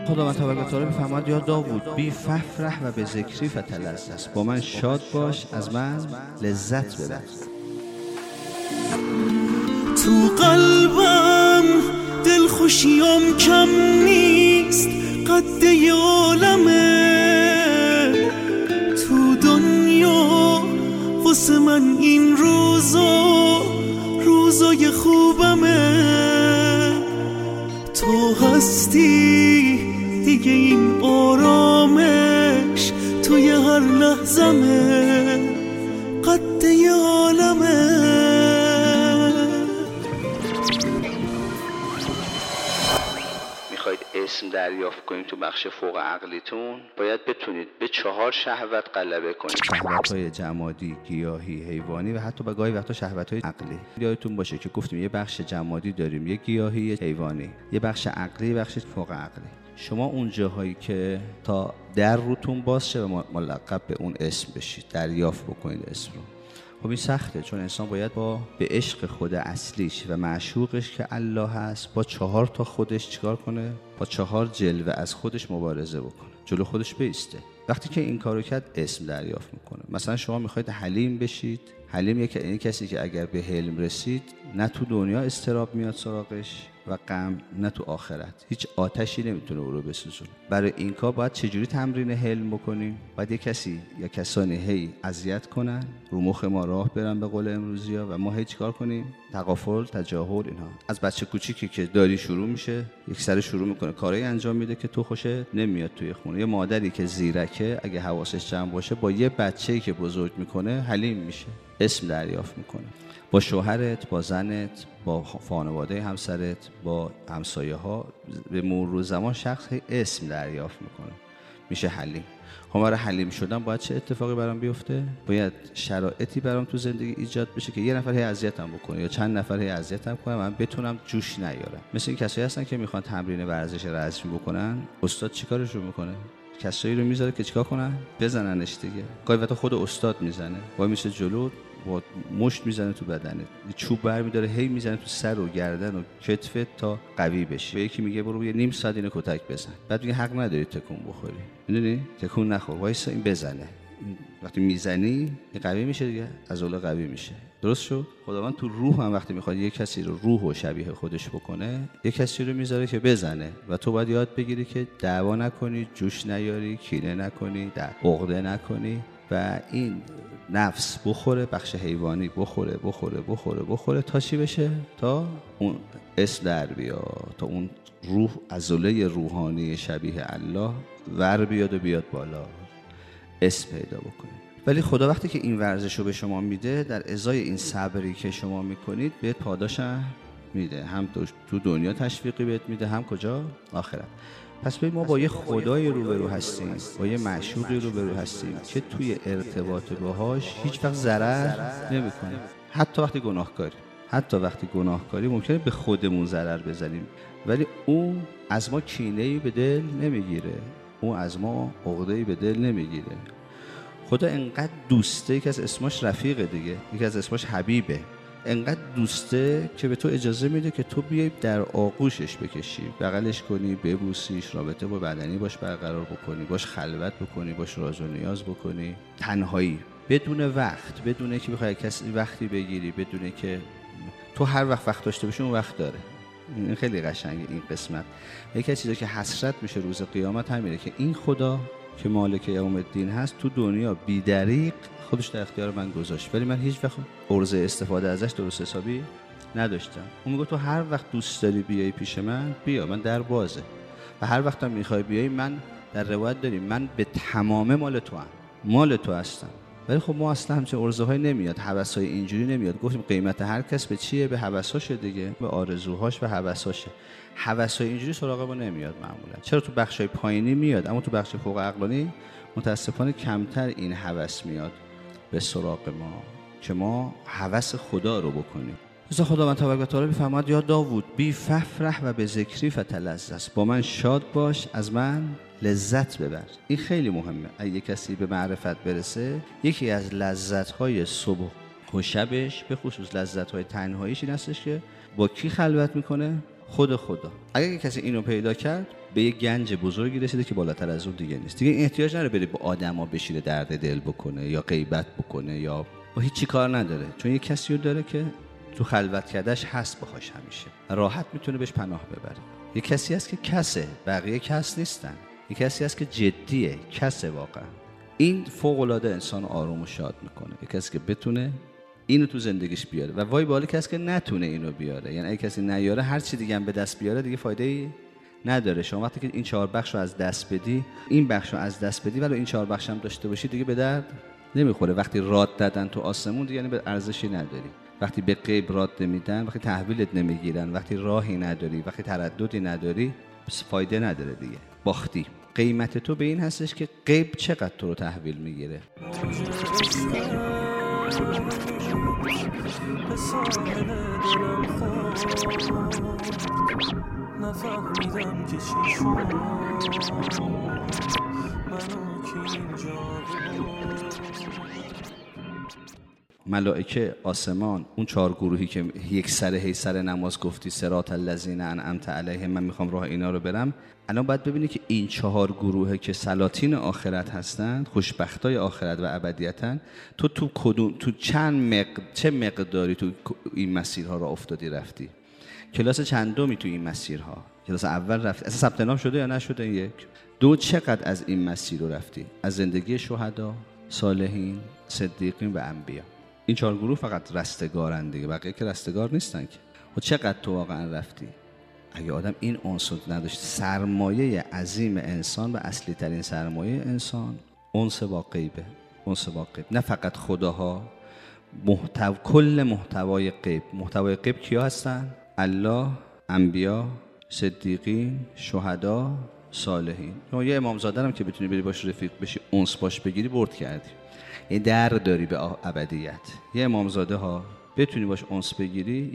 خداوند تبارک و تعالی می‌فرماید یا داوود بی ففرح و به ذکری فتلذذ، با من شاد باش، از من لذت ببر. تو قلبم دل خوشیم کم نیست، قد عالمه تو دنیا واسه من این روزای خوبمه. تو هستی دیگه، این آرامش توی هر لحظمه، قد عالمه. میخواید اسم دریافت کنید تو بخش فوق عقلیتون، باید بتونید به 4 شهوت غلبه کنید: شهوت‌های جمادی، گیاهی، حیوانی و حتی به گاهی وقتا شهوت‌های عقلی. یادتون باشه که گفتیم یه بخش جمادی داریم، یه گیاهی، یه حیوانی، یه بخش عقلی، یه بخش فوق عقلی. شما اون جاهایی که تا در روتون باز شه و ملقب به اون اسم بشید، دریافت بکنید اسم رو. خب این سخته، چون انسان باید به عشق خود اصلیش و معشوقش که الله هست با 4 تا خودش چیکار کنه؟ با 4 جلوه از خودش مبارزه بکنه، جلو خودش بیسته. وقتی که این کارو کرد اسم دریافت میکنه. مثلا شما میخواید حلیم بشید، حلیم این کسی که اگر به حلم رسید نه تو دنیا استراب میاد سراغش و غم، نه تو آخرت هیچ آتشی نمیتونه او رو بسوزونه. برای این کار باید چجوری تمرین حلم بکنیم؟ باید یه کسی یا کسانی هی اذیت کنن، رو مخ ما راه برن به قول امروزی‌ها، و ما هی چیکار کنیم؟ تغافل، تجاهل، اینها. از بچه کوچیکی که داری شروع میشه، یک سر شروع میکنه کاری انجام میده که تو خوشه نمیاد توی خونه. یه مادری که زیرکه اگه حواسش جمع باشه با یه بچه‌ای که بزرگ میکنه حلیم میشه، اسم دریافت میکنه. با شوهرت، با زنت، با خانواده همسرت، با همسایه ها به مرور زمان شخص اسم دریافت میکنه، میشه حلیم. خب برای حلیم شدن باید چه اتفاقی برام بیفته؟ باید شرایطی برام تو زندگی ایجاد بشه که یه نفر اذیتم بکنه یا چند نفر اذیتم کنه، من بتونم جوش نیارم. مثل این کسایی هستن که میخوان تمرین ورزش رزمی بکنن، استاد چیکارشون میکنه؟ کسایی رو میذاره که چیکار کنن؟ بزننش دیگه. گاهی وقتا خود استاد میزنه، وای میشه جلو با مشت میزنه تو بدنت، چوب برمیداره هی میزنه تو سر و گردن و کتفت تا قوی بشی. به یکی میگه برو یه نیم ساعت اینو کتک بزن، بعد میگه حق نداری تکون بخوری، میدونی؟ تکون نخور، وایسا این بزنه. وقتی میزنی این قوی میشه دیگه، عضله قوی میشه. درست شد؟ خداوند تو روح هم وقتی میخواد یه کسی رو روح و شبیه خودش بکنه، یه کسی رو میذاره که بزنه و تو باید یاد بگیری که دعوا نکنی، جوش نیاری، کینه نکنی، عقده نکنی و این نفس بخوره، بخش حیوانی بخوره تا چی بشه؟ تا اون اسم در بیاد، تا اون روح عضله روحانی شبیه الله ور بیاد و بیاد بالا، اسم پیدا بکنید. ولی خدا وقتی که این ورزش رو به شما میده، در ازای این صبری که شما میکنید بهت پاداش میده، هم تو دنیا تشویقی بهت میده، هم کجا؟ آخرت. پس ببین ما با یه خدای روبرو هستیم، با یه معشوقی روبرو هستیم که توی ارتباط باهاش هیچ وقت ضرر نمیکنه. حتی وقتی گناهکاری ممکنه به خودمون ضرر بزنیم، ولی اون از ما کینه‌ای به دل نمیگیره، اون از ما عقده‌ای به دل نمیگیره. خدا انقدر دوسته، یکی از اسماش رفیقه دیگه، یکی از اسماش حبیبه، انقدر دوسته که به تو اجازه میده که تو بیای در آغوشش بکشی، بغلش کنی، ببوسیش، رابطه با بدنی باش برقرار بکنی، باش خلوت بکنی، باش راز و نیاز بکنی، تنهایی، بدون وقت، بدون که بخوای کسی وقتی بگیری، بدون که تو هر وقت داشته باشی اون وقت داره. این خیلی قشنگه این قسمت. یکی از چیزایی که حسرت میشه روز قیامت همینه که این خدا که مالک یوم الدین هست تو دنیا بی‌دریغ خودش در اختیار من گذاشت، ولی من هیچ وقت عرضه استفاده ازش درست حسابی نداشتم. اون میگه تو هر وقت دوست داری بیای پیش من بیا، من در بازه، و هر وقتم میخوای بیای، من در روایت داریم من به تمام مال تو هستم. ولی خب ما اصلا همچین عرضه های نمیاد، هوسای اینجوری نمیاد. گفتیم قیمت هر کس به چیه؟ به هوساشه دیگه، به آرزوهاش و هوساشه. هوسای اینجوری سراغ ما نمیاد معمولا. چرا تو بخشای پایینی میاد، اما تو بخش فوق عقلانی متاسفانه کمتر این هوس میاد به سراغ ما که ما هوس خدا رو بکنیم. مثلا خداوند تبارک و تعالی میفرماید یا داوود بی ففرح و به ذکری فتلذذ، با من شاد باش، از من لذت ببر. این خیلی مهمه. اگه کسی به معرفت برسه، یکی از لذت‌های صبح و شبش، به خصوص لذت‌های تنهاییش این هستش که با کی خلوت میکنه؟ خدا. اگه کسی اینو پیدا کرد به یه گنج بزرگی رسیده که بالاتر از اون دیگه نیست. دیگه این احتیاج نداره بره با آدما بشینه درد دل بکنه یا غیبت بکنه یا با هیچ کار نداره، چون یه کسی رو داره که تو خلوت کردش هست باهاش همیشه، راحت میتونه بهش پناه ببره. یه کسی هست که کسه، بقیه کس نیستن. یه کسی هست که جدیه، کسه واقعا. این فوق العاده انسان آروم و شاد میکنه. یه کسی که بتونه اینو تو زندگیش بیاره و وای بالا کسی که نتونه اینو بیاره. یعنی اگه کسی نیاره هر چی دیگه هم به دست بیاره دیگه فایده‌ای نداره. شما وقتی که این 4 بخش رو از دست بدی، این بخش رو از دست بدی ولی این 4 بخش هم داشته باشی دیگه به درد نمیخوره. وقتی راد دادن تو آسمون دیگه یعنی به ارزشی نداری. وقتی به غیب راد نمیدن، وقتی تحویلت نمیگیرن، وقتی راهی نداری، وقتی ترددی نداری، بس فایده نداره دیگه، باختی. قیمت تو به این هستش که غیب چقدر تو رو تحویل میگیره. نفهمیدم که چی شد منو که اینجا ملائکه، آسمان، اون 4 گروهی که یک سر هی سر نماز گفتی صراط الذین انعمت علیهم، من میخوام راه اینا رو برم. الان باید ببینی که این 4 گروهه که سلاطین آخرت هستند، خوشبختای آخرت و ابدیتن، تو کدوم، تو چه مقداری تو این مسیرها رو افتادی رفتی؟ کلاس چندمی تو این مسیرها؟ کلاس اول رفتی؟ اصلا ثبت نام شده یا نشده؟ 1 2 چقدر از این مسیر رو رفتی؟ از زندگی شهدا، صالحین، صدیقین و انبیا. این 4 گروه فقط رستگارن دیگه، بقیه که رستگار نیستن که. و چقدر تو واقعا رفتی؟ اگه آدم این عنصر نداشت، سرمایه عظیم انسان و اصلی ترین سرمایه انسان انس با غیبه. انس با غیب، نه فقط خداها، کل محتوای غیب. محتوای غیب کیا هستن؟ الله، انبیا، صدیقین، شهدا، صالحین. شما یه امامزاده هم که بتونی بری باش رفیق بشی، انس باش بگیری، برد کردی. این در داری به ابدیت. یه امامزاده ها بتونی باش انس بگیری،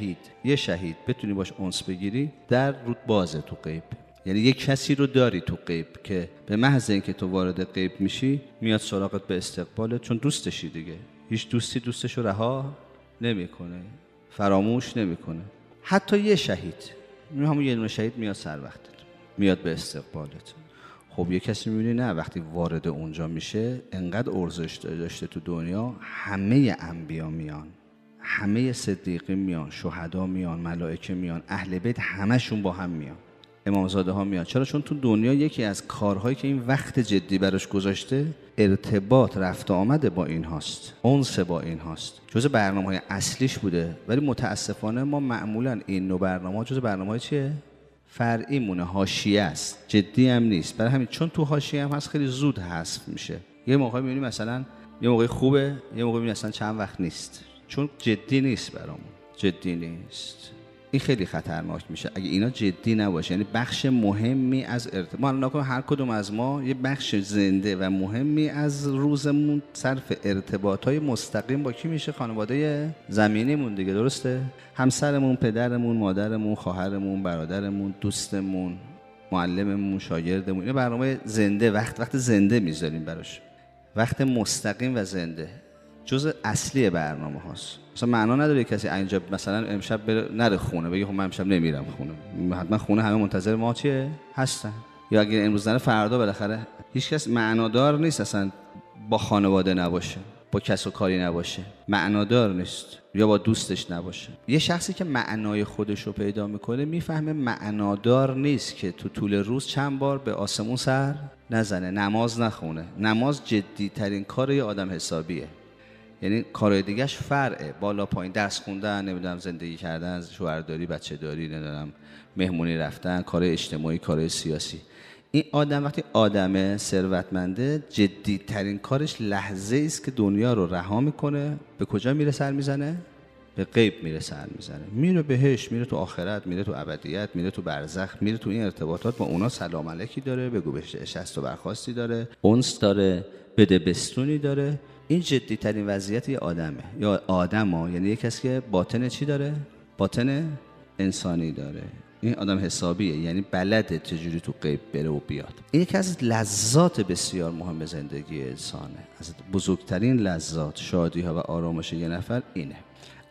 یه شهید بتونی باش انس بگیری، در رود بازه تو غیب. یعنی یه کسی رو داری تو غیب که به محض اینکه تو وارد غیب میشی میاد سراغت به استقبالت، چون دوستشی دیگه. هیچ دوستی دوستشو رها نمیکنه، فراموش نمیکنه. حتی یه شهید، همون یه دونه شهید میاد سر وقتت، میاد به استقبالت. خب یه کسی میبینی نه، وقتی وارد اونجا میشه انقدر ارزش داشته تو دنیا، همه انبیا میان، همه صدیقین میان، شهدا میان، ملائکه میان، اهل بیت همشون با هم میان، امامزاده ها میان. چرا؟ چون تو دنیا یکی از کارهایی که این وقت جدی براش گذاشته ارتباط، رفت آمده با این هاست، انس با این هاست. جز برنامه‌های اصلیش بوده، ولی متاسفانه ما معمولا این نوع برنامه‌ها جز برنامه‌های چیه؟ فرعی مونه، حاشیه است، جدی هم نیست. برای همین چون تو حاشیه هم هست خیلی زود حذف میشه. یه موقع میبینی مثلا یه موقع خوبه، یه موقع میبینی اصلا چند وقت نیست، چون جدی نیست برامون، جدی نیست. این خیلی خطرناک میشه اگه اینا جدی نباشه. یعنی بخش مهمی از ما نکنه، هر کدوم از ما یه بخش زنده و مهمی از روزمون صرف ارتباطای مستقیم با کی میشه؟ خانواده زمینیمون دیگه، درسته؟ همسرمون، پدرمون، مادرمون، خواهرمون، برادرمون، دوستمون، معلممون، شاگردمون. این برنامه زنده، وقت زنده میذاریم براش، وقت مستقیم و زنده، جزء اصلی برنامه هاست. مثلا معنا نداره کسی اینجا مثلا امشب نره خونه، بگه خب من امشب نمیرم خونه، حتما خونه همه منتظر ما چیه هستن. یا اگه امروز نره فردا بالاخره. هیچ کس معنادار نیست اصلا با خانواده نباشه، با کس و کاری نباشه، معنادار نیست. یا با دوستش نباشه. یه شخصی که معنای خودش رو پیدا میکنه میفهمه معنادار نیست که تو طول روز چند بار به آسمون سر نزنه، نماز نخونه. نماز جدی ترین کار یه آدم حسابیه. یعنی کارهای دیگه‌اش فرعه، بالا پایین، درس خوندن، نمیدونم زندگی کردن، شوهرداری، بچه داری، نمیدونم مهمونی رفتن، کارهای اجتماعی، کارهای سیاسی. این آدم وقتی آدمه ثروتمنده، جدی ترین کارش لحظه است که دنیا رو رها میکنه. به کجا میره سر میزنه؟ به غیب میره سر میزنه، میره بهش، میره تو آخرت، میره تو ابدیت، میره تو برزخ، میره تو این ارتباطات با اونا، سلام علیکی داره، بگو بهش شست و برخاستی داره، انس داره، بده بستونی داره. این جدی ترین وضعیت یه آدمه، یا آدم‌ها، یعنی یک کسی که باطن چی داره؟ باطن انسانی داره. این آدم حسابیه، یعنی بلده چجوری تو غیب بره و بیاد. این یکی از لذات بسیار مهم زندگی انسانه، از بزرگترین لذات، شادی‌ها و آرامش یه نفر اینه.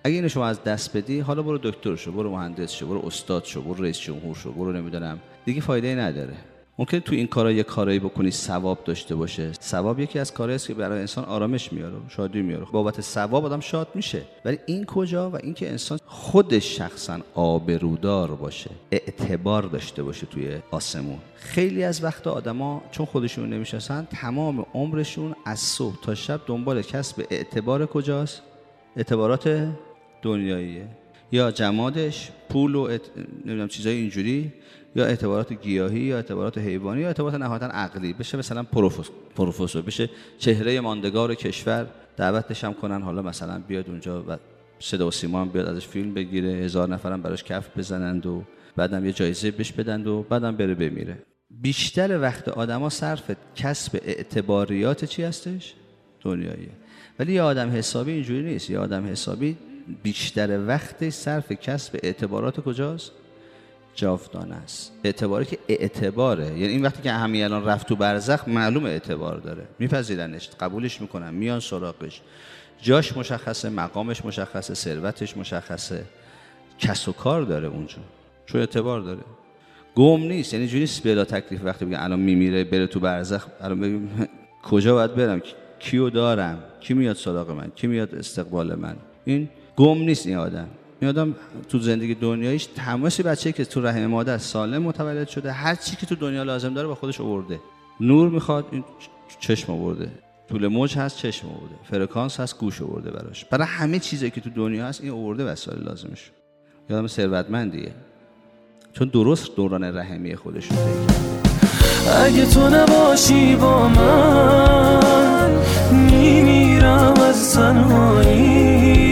اگه اینو شما از دست بدی، حالا برو دکتر شو، برو مهندس شو، برو استاد شو، برو رئیس جمهور شو، برو نمیدونم، دیگه فایده‌ای نداره. ممکنه تو این کارا یه کارایی بکنی ثواب داشته باشه. ثواب یکی از کارهایی است که برای انسان آرامش میاره، شادی میاره. بابت ثواب آدم شاد میشه. ولی این کجا؟ و اینکه انسان خودش شخصا آبرودار باشه، اعتبار داشته باشه توی آسمون. خیلی از وقتا آدما چون خودشون نمیشناسن، تمام عمرشون از صبح تا شب دنبال کسب اعتبار کجاست؟ اعتبارات دنیاییه، یا جمادش، پول و نمیدونم چیزای اینجوری، یا اعتبارات گیاهی، یا اعتبارات حیوانی، یا اعتبارات نهایتاً عقلی. بشه مثلا پروفسور، بشه چهره ماندگار کشور، دعوتش هم کنن، حالا مثلا بیاد اونجا و صدا و سیما هم بیاد ازش فیلم بگیره، 1000 نفرم براش کف بزنند و بعدم یه جایزه بهش بدند و بعدم بره بمیره. بیشتر وقت آدما صرف کسب اعتباریات چی هستش؟ دنیاییه. ولی یه آدم حسابی اینجوری نیست. یه آدم حسابی بیشتر وقتش صرف کسب اعتبارات کجاست؟ جاودانه است. اعتباری که اعتباره، یعنی این وقتی که همین الان رفت تو برزخ معلوم اعتبار داره، میپذیرنش، قبولش میکنن، میان سراغش، جاش مشخصه، مقامش مشخصه، ثروتش مشخصه، کسب و کار داره اونجا، چون اعتبار داره، گم نیست. یعنی جوری نیست بلا تکلیف وقتی بگن الان میمیره بره تو برزخ، الان بگم کجا باید برم، کیو دارم، کی میاد سراغ من، کی میاد استقبال من. این گم نیست. این آدم تو زندگی دنیاییش تماسی بچه‌ای که تو رحم مادر سالم متولد شده، هر چی که تو دنیا لازم داره با خودش آورده. نور میخواد، این چشم آورده، طول موج هست چشم آورده، فرکانس هست گوش آورده براش. برای همه چیزی که تو دنیا هست این آورده وسایل لازمش. آدم ثروتمندیه چون درست دوران رحمی خودش رو طی کرده. اگه تو نباشی با من، میمیرم از تنهایی،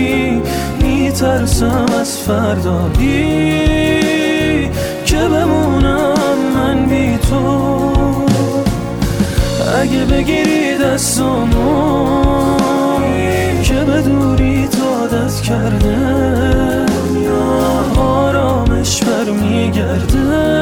میترسم از فردایی که بمونم من بی تو. اگه بگیری دستامو که به دوری عادت کرده، آرامش برمیگرده.